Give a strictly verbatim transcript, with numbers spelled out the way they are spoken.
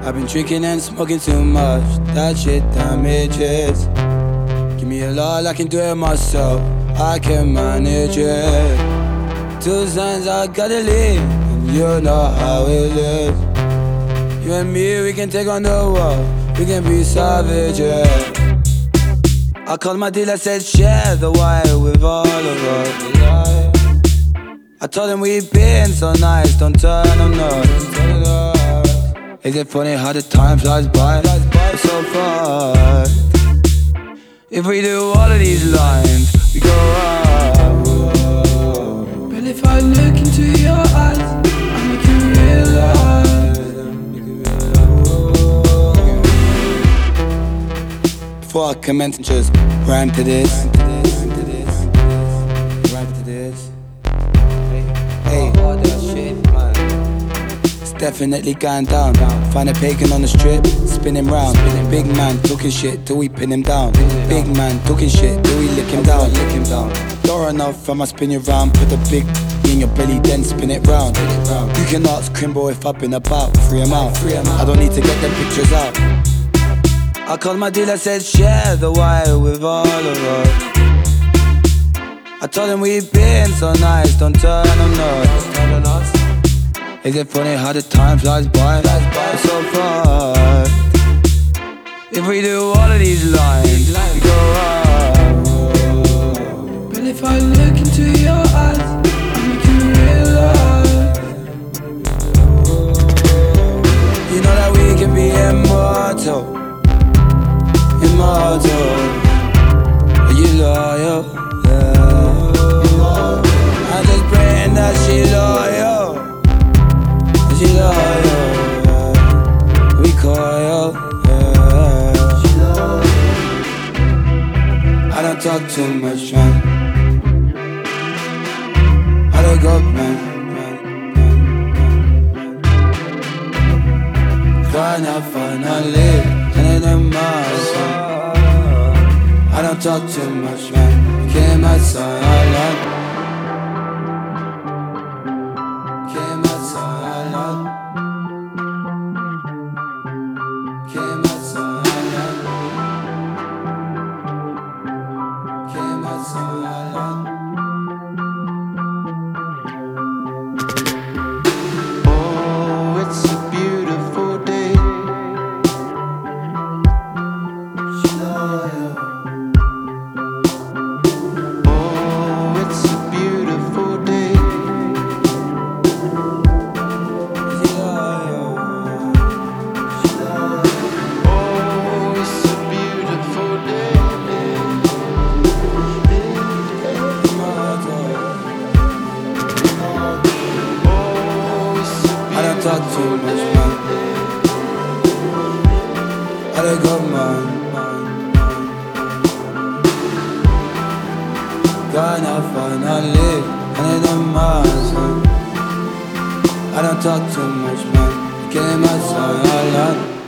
I've been drinking and smoking too much. That shit damages. Give me a lot, I can do it myself. I can manage it. Two signs I gotta leave, and you know how it is. You and me, we can take on the world. We can be savages. I called my dealer, said share the wire with all of us. I told him we've been so nice, don't turn on us. Is it funny how the time flies by? It's so fast. If we do all of these lines, we go up. But if I look into your eyes, I make you realize. Before I commence, just rhyme to this. Rhyme to this. Hey, all that shit, man. It's definitely going down. Find a pagan on the strip, spinning round. Big man talking shit till we pin him down. Big man talking shit till we lick him down. Door enough, I'ma spin you round. Put the big in your belly, then spin it round. You can ask Crimbo if I've been about. Free him out. I don't need to get them pictures out. I called my dealer, said share the wire with all of us. I told him we've been so nice, don't turn on us. Is it funny how the time flies by? It's so fast. If we do all of these lines, we go up. But if I look into your eyes, I make you realize. You know that we can be immortal. Immortal. Are you loyal? Yeah. I'm just praying that she loyal. That she loyal. Yeah. We coil. Yeah. I don't talk too much, man. I don't go, man. Trying to find a live in the mouth. I don't talk too much, man. Came outside, I love. Came outside, I love. Came outside, I love. Came outside, I love. Oh, it's a beautiful day. She's loyal. Talk too much, man. I don't go, man. Gonna find a live and in the man. I don't talk too much, man. Came outside, I love.